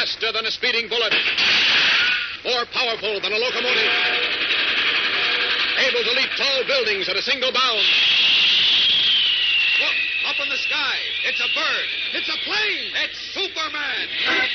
Faster than a speeding bullet. More powerful than a locomotive. Able to leap tall buildings at a single bound. Look, up in the sky. It's a bird. It's a plane. It's Superman.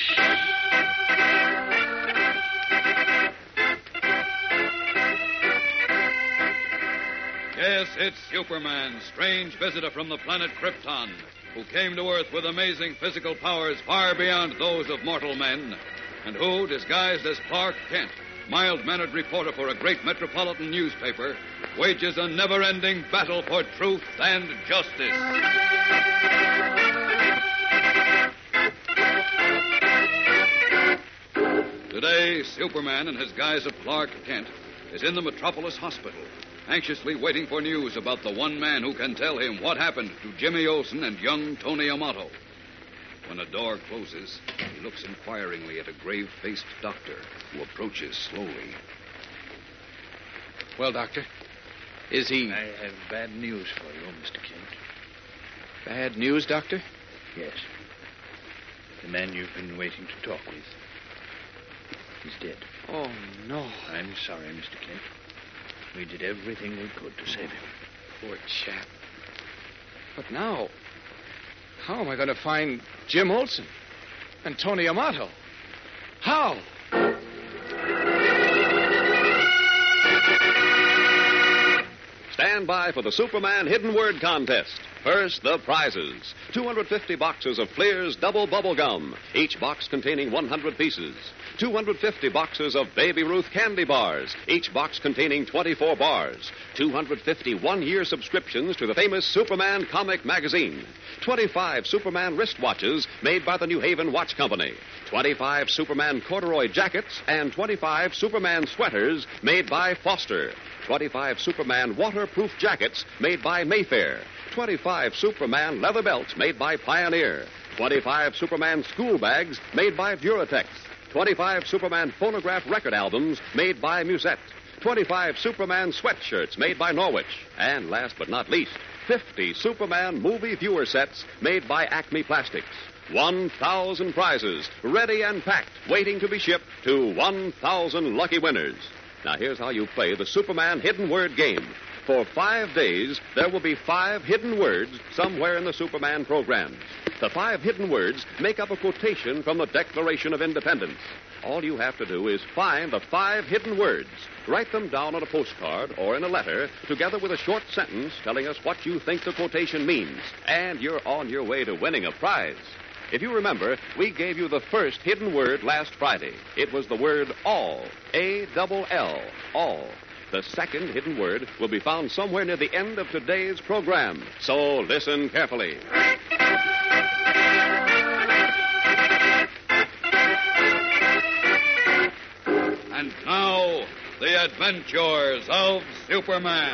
Yes, it's Superman, strange visitor from the planet Krypton, who came to Earth with amazing physical powers far beyond those of mortal men, and who, disguised as Clark Kent, mild-mannered reporter for a great metropolitan newspaper, wages a never-ending battle for truth and justice. Today, Superman, in his guise of Clark Kent, is in the Metropolis Hospital, anxiously waiting for news about the one man who can tell him what happened to Jimmy Olsen and young Tony Amato. When a door closes, he looks inquiringly at a grave-faced doctor who approaches slowly. Well, Doctor, is he... I have bad news for you, Mr. Kent. Bad news, Doctor? Yes. The man you've been waiting to talk with. He's dead. Oh, no. I'm sorry, Mr. Kent. We did everything we could to save him. Poor chap. But now, how am I going to find Jim Olsen and Tony Amato? How? Stand by for the Superman Hidden Word Contest. First, the prizes. 250 boxes of Fleer's Double Bubble Gum, each box containing 100 pieces. 250 boxes of Baby Ruth candy bars, each box containing 24 bars. 250 one-year subscriptions to the famous Superman comic magazine. 25 Superman wristwatches made by the New Haven Watch Company. 25 Superman corduroy jackets and 25 Superman sweaters made by Foster. 25 Superman waterproof jackets made by Mayfair. 25 Superman leather belts made by Pioneer. 25 Superman school bags made by Duratex. 25 Superman phonograph record albums made by Musette. 25 Superman sweatshirts made by Norwich. And last but not least, 50 Superman movie viewer sets made by Acme Plastics. 1,000 prizes, ready and packed, waiting to be shipped to 1,000 lucky winners. Now, here's how you play the Superman Hidden Word game. For 5 days, there will be 5 hidden words somewhere in the Superman programs. The 5 hidden words make up a quotation from the Declaration of Independence. All you have to do is find the 5 hidden words, write them down on a postcard or in a letter, together with a short sentence telling us what you think the quotation means, and you're on your way to winning a prize. If you remember, we gave you the first hidden word last Friday. It was the word all, A-double-L, all. The second hidden word will be found somewhere near the end of today's program. So listen carefully. And now, the adventures of Superman.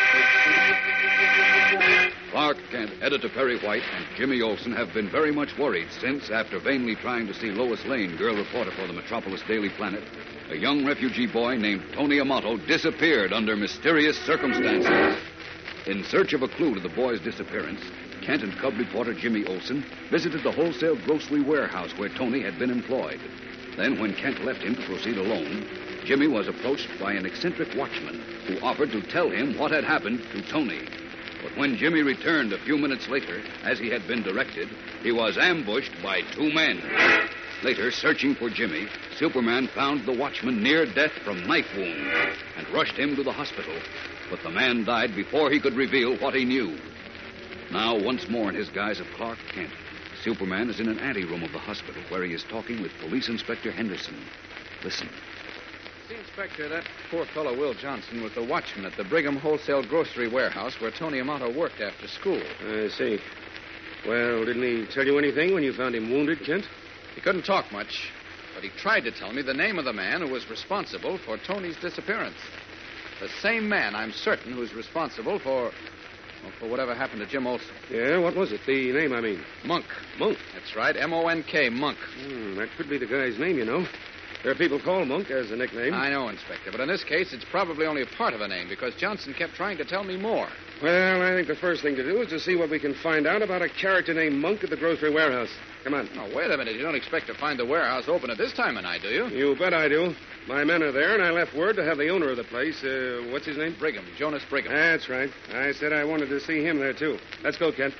Clark Kent, Editor Perry White, and Jimmy Olsen have been very much worried since, after vainly trying to see Lois Lane, girl reporter for the Metropolis Daily Planet, a young refugee boy named Tony Amato disappeared under mysterious circumstances. In search of a clue to the boy's disappearance, Kent and cub reporter Jimmy Olsen visited the wholesale grocery warehouse where Tony had been employed. Then, when Kent left him to proceed alone, Jimmy was approached by an eccentric watchman who offered to tell him what had happened to Tony. But when Jimmy returned a few minutes later, as he had been directed, he was ambushed by 2 men. Later, searching for Jimmy, Superman found the watchman near death from knife wound and rushed him to the hospital. But the man died before he could reveal what he knew. Now, once more in his guise of Clark Kent, Superman is in an anteroom of the hospital where he is talking with Police Inspector Henderson. Listen. See, Inspector, that poor fellow Will Johnson was the watchman at the Brigham Wholesale Grocery Warehouse where Tony Amato worked after school. I see. Well, didn't he tell you anything when you found him wounded, Kent? He couldn't talk much, but he tried to tell me the name of the man who was responsible for Tony's disappearance. The same man, I'm certain, who's responsible for whatever happened to Jim Olsen. Yeah, what was it? The name, I mean. Monk. Monk? That's right, M-O-N-K, Monk. That could be the guy's name, you know. There are people called Monk as a nickname. I know, Inspector, but in this case, it's probably only a part of a name because Johnson kept trying to tell me more. Well, I think the first thing to do is to see what we can find out about a character named Monk at the grocery warehouse. Come on. Oh, wait a minute. You don't expect to find the warehouse open at this time of night, do you? You bet I do. My men are there, and I left word to have the owner of the place, what's his name? Brigham, Jonas Brigham. That's right. I said I wanted to see him there, too. Let's go, Kent.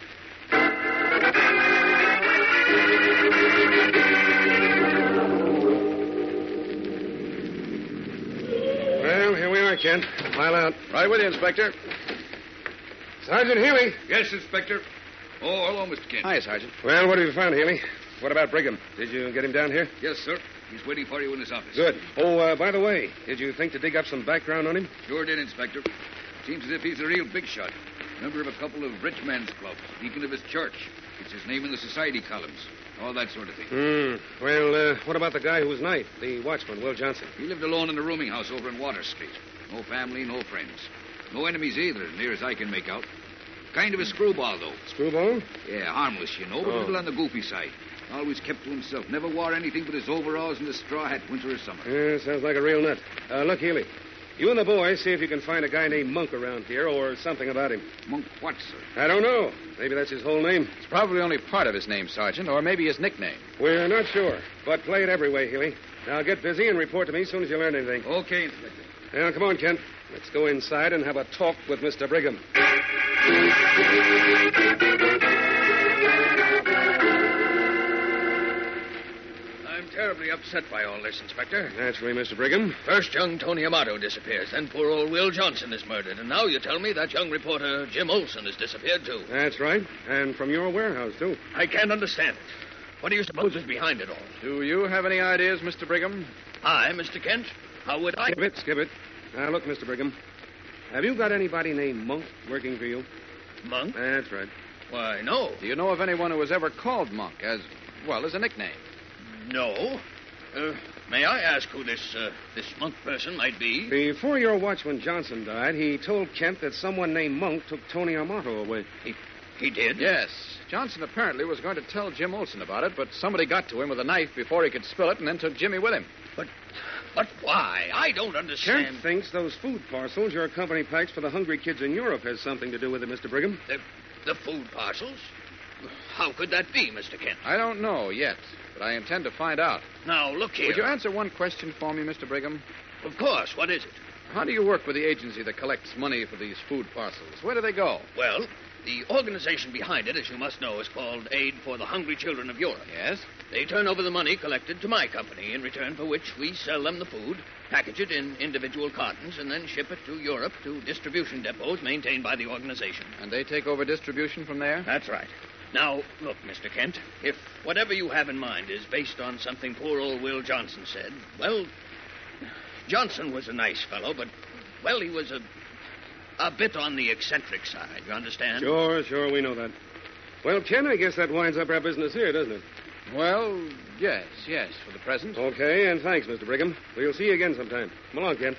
Well, here we are, Kent. File out. Right with you, Inspector. Sergeant Healy. Yes, Inspector. Oh, hello, Mr. Kent. Hi, Sergeant. Well, what have you found, Healy? What about Brigham? Did you get him down here? Yes, sir. He's waiting for you in his office. Good. Oh, by the way, did you think to dig up some background on him? Sure did, Inspector. Seems as if he's a real big shot. Member of a couple of rich men's clubs. Deacon of his church. It's his name in the society columns. All that sort of thing. Well, what about the guy who was knifed? The watchman, Will Johnson. He lived alone in a rooming house over in Water Street. No family, no friends. No enemies either, near as I can make out. Kind of a screwball, though. Screwball? Yeah, harmless, you know, but a little on the goofy side. Always kept to himself. Never wore anything but his overalls and a straw hat, winter or summer. Yeah, sounds like a real nut. Look, Healy, you and the boys see if you can find a guy named Monk around here or something about him. Monk what, sir? I don't know. Maybe that's his whole name. It's probably only part of his name, Sergeant, or maybe his nickname. We're not sure, but play it every way, Healy. Now get busy and report to me as soon as you learn anything. Okay, Inspector. Now, come on, Kent. Let's go inside and have a talk with Mr. Brigham. I'm terribly upset by all this, Inspector. Naturally, Mr. Brigham. First, young Tony Amato disappears. Then poor old Will Johnson is murdered. And now you tell me that young reporter Jim Olson has disappeared, too. That's right. And from your warehouse, too. I can't understand it. What do you suppose is behind it all? Do you have any ideas, Mr. Brigham? I, Mr. Kent? How would I... Skip it. Now, look, Mr. Brigham. Have you got anybody named Monk working for you? Monk? That's right. Why, no. Do you know of anyone who was ever called Monk as a nickname? No. May I ask who this Monk person might be? Before your watchman Johnson died, he told Kent that someone named Monk took Tony Amato away. He did? Yes. Johnson apparently was going to tell Jim Olson about it, but somebody got to him with a knife before he could spill it and then took Jimmy with him. But why? I don't understand. Kent thinks those food parcels your company packs for the hungry kids in Europe has something to do with it, Mr. Brigham. The food parcels? How could that be, Mr. Kent? I don't know yet, but I intend to find out. Now, look here. Would you answer one question for me, Mr. Brigham? Of course. What is it? How do you work with the agency that collects money for these food parcels? Where do they go? Well, the organization behind it, as you must know, is called Aid for the Hungry Children of Europe. Yes? They turn over the money collected to my company, in return for which we sell them the food, package it in individual cartons, and then ship it to Europe to distribution depots maintained by the organization. And they take over distribution from there? That's right. Now, look, Mr. Kent, if whatever you have in mind is based on something poor old Will Johnson said, well, Johnson was a nice fellow, but, well, he was a bit on the eccentric side, you understand? Sure, we know that. Well, Ken, I guess that winds up our business here, doesn't it? Well, yes, for the present. Okay, and thanks, Mr. Brigham. We'll see you again sometime. Come along, Ken.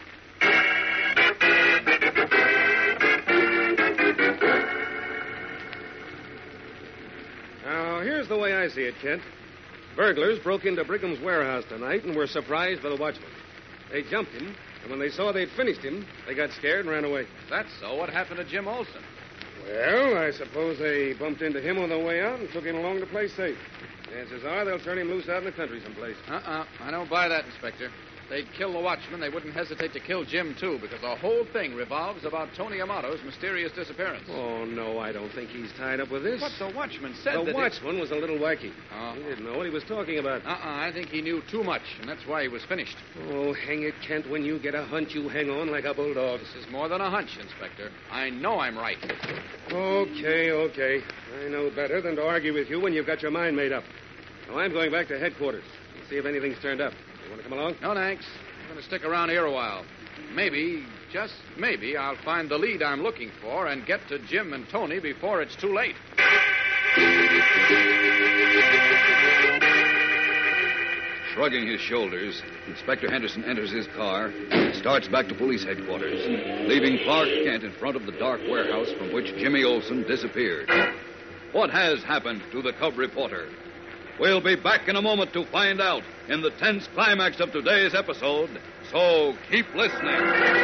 Now, here's the way I see it, Kent. Burglars broke into Brigham's warehouse tonight and were surprised by the watchman. They jumped him, and when they saw they'd finished him, they got scared and ran away. That's so. What happened to Jim Olson? Well, I suppose they bumped into him on the way out and took him along to play safe. Chances are they'll turn him loose out in the country someplace. I don't buy that, Inspector. They'd kill the watchman. They wouldn't hesitate to kill Jim, too, because the whole thing revolves about Tony Amato's mysterious disappearance. Oh, no, I don't think he's tied up with this. But the watchman said The watchman was a little wacky. Oh. He didn't know what he was talking about. I think he knew too much, and that's why he was finished. Oh, hang it, Kent. When you get a hunch, you hang on like a bulldog. This is more than a hunch, Inspector. I know I'm right. Okay. I know better than to argue with you when you've got your mind made up. Now, I'm going back to headquarters and see if anything's turned up. You want to come along? No, thanks. I'm going to stick around here a while. Maybe, just maybe, I'll find the lead I'm looking for and get to Jim and Tony before it's too late. Shrugging his shoulders, Inspector Henderson enters his car and starts back to police headquarters, leaving Clark Kent in front of the dark warehouse from which Jimmy Olson disappeared. What has happened to the cub reporter? We'll be back in a moment to find out in the tense climax of today's episode. So keep listening.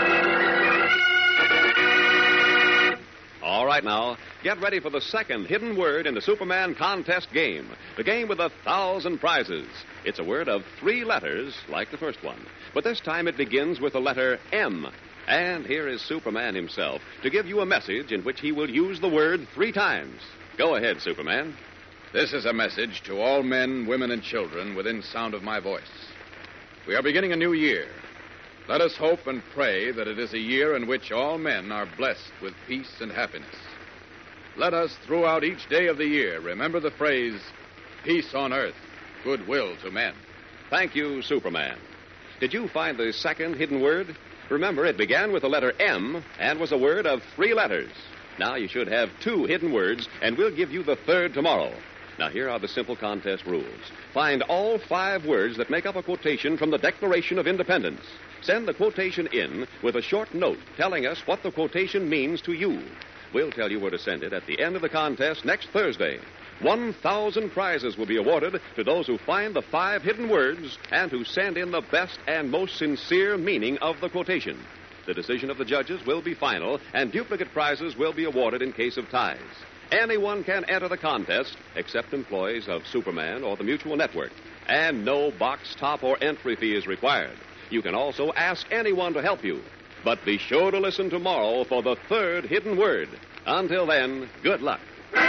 All right, now, get ready for the second hidden word in the Superman contest game. The game with 1,000 prizes. It's a word of 3 letters, like the first one. But this time it begins with the letter M. And here is Superman himself to give you a message in which he will use the word 3 times. Go ahead, Superman. This is a message to all men, women, and children within sound of my voice. We are beginning a new year. Let us hope and pray that it is a year in which all men are blessed with peace and happiness. Let us, throughout each day of the year, remember the phrase, peace on earth, goodwill to men. Thank you, Superman. Did you find the second hidden word? Remember, it began with the letter M and was a word of 3 letters. Now you should have 2 hidden words, and we'll give you the third tomorrow. Now, here are the simple contest rules. Find all 5 words that make up a quotation from the Declaration of Independence. Send the quotation in with a short note telling us what the quotation means to you. We'll tell you where to send it at the end of the contest next Thursday. 1,000 prizes will be awarded to those who find the 5 hidden words and who send in the best and most sincere meaning of the quotation. The decision of the judges will be final, and duplicate prizes will be awarded in case of ties. Anyone can enter the contest except employees of Superman or the Mutual Network. And no box top or entry fee is required. You can also ask anyone to help you. But be sure to listen tomorrow for the third hidden word. Until then, good luck.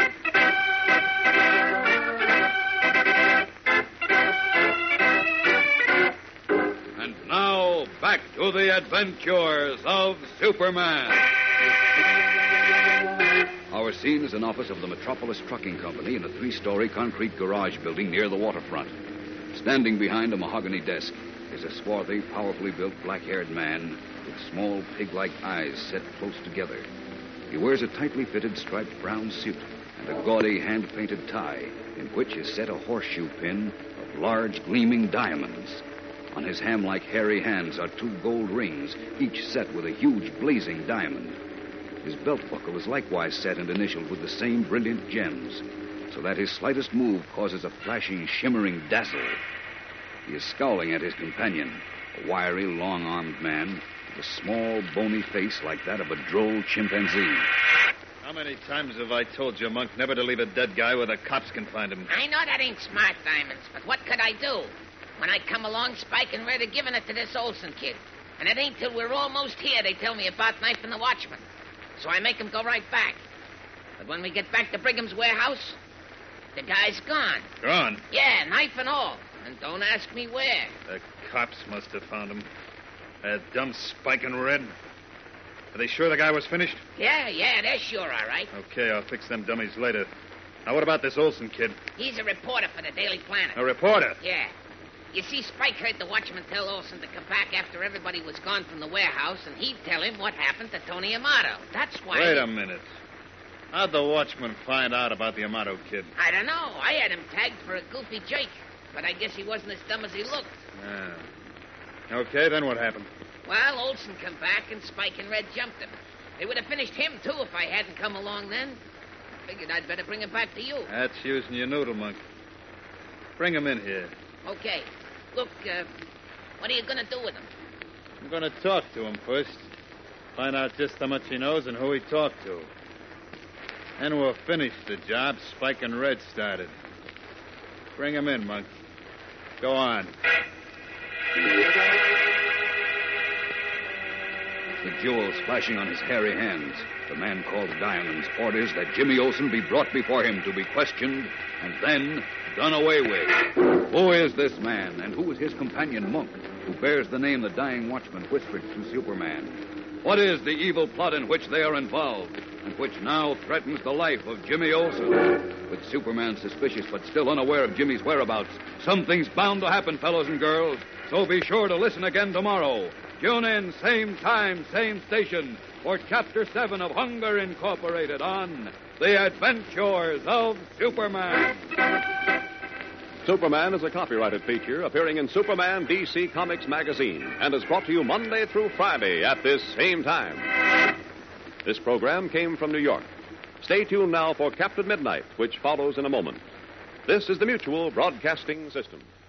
And now, back to the adventures of Superman. Our scene is an office of the Metropolis Trucking Company in a 3-story concrete garage building near the waterfront. Standing behind a mahogany desk is a swarthy, powerfully built, black-haired man with small, pig-like eyes set close together. He wears a tightly fitted striped brown suit and a gaudy, hand-painted tie in which is set a horseshoe pin of large, gleaming diamonds. On his ham-like, hairy hands are 2 gold rings, each set with a huge, blazing diamond. His belt buckle is likewise set and initialed with the same brilliant gems, so that his slightest move causes a flashing, shimmering dazzle. He is scowling at his companion, a wiry, long-armed man with a small, bony face like that of a droll chimpanzee. How many times have I told you, Monk, never to leave a dead guy where the cops can find him? I know that ain't smart, Diamonds, but what could I do? When I come along, Spike and Red are giving it to this Olsen kid. And it ain't till we're almost here they tell me about knifing the watchman. So I make him go right back. But when we get back to Brigham's warehouse, the guy's gone. Gone? Yeah, knife and all. And don't ask me where. The cops must have found him. That dumb Spike and Red. Are they sure the guy was finished? Yeah, they're sure, all right. Okay, I'll fix them dummies later. Now, what about this Olsen kid? He's a reporter for the Daily Planet. A reporter? Yeah. You see, Spike heard the watchman tell Olsen to come back after everybody was gone from the warehouse, and he'd tell him what happened to Tony Amato. That's why... Wait a minute. How'd the watchman find out about the Amato kid? I don't know. I had him tagged for a goofy jerk, but I guess he wasn't as dumb as he looked. Ah. Okay, then what happened? Well, Olsen come back, and Spike and Red jumped him. They would have finished him, too, if I hadn't come along then. I figured I'd better bring him back to you. That's using your noodle, Monk. Bring him in here. Okay. Look, what are you going to do with him? I'm going to talk to him first. Find out just how much he knows and who he talked to. Then we'll finish the job Spike and Red started. Bring him in, Monk. Go on. The jewels flashing on his hairy hands, the man called Diamonds orders that Jimmy Olsen be brought before him to be questioned and then done away with. Who is this man, and who is his companion, Monk, who bears the name the dying watchman whispered to Superman? What is the evil plot in which they are involved, and which now threatens the life of Jimmy Olsen? With Superman suspicious but still unaware of Jimmy's whereabouts, something's bound to happen, fellows and girls. So be sure to listen again tomorrow. Tune in, same time, same station, for Chapter 7 of Hunger Incorporated on The Adventures of Superman. Superman is a copyrighted feature appearing in Superman DC Comics magazine and is brought to you Monday through Friday at this same time. This program came from New York. Stay tuned now for Captain Midnight, which follows in a moment. This is the Mutual Broadcasting System.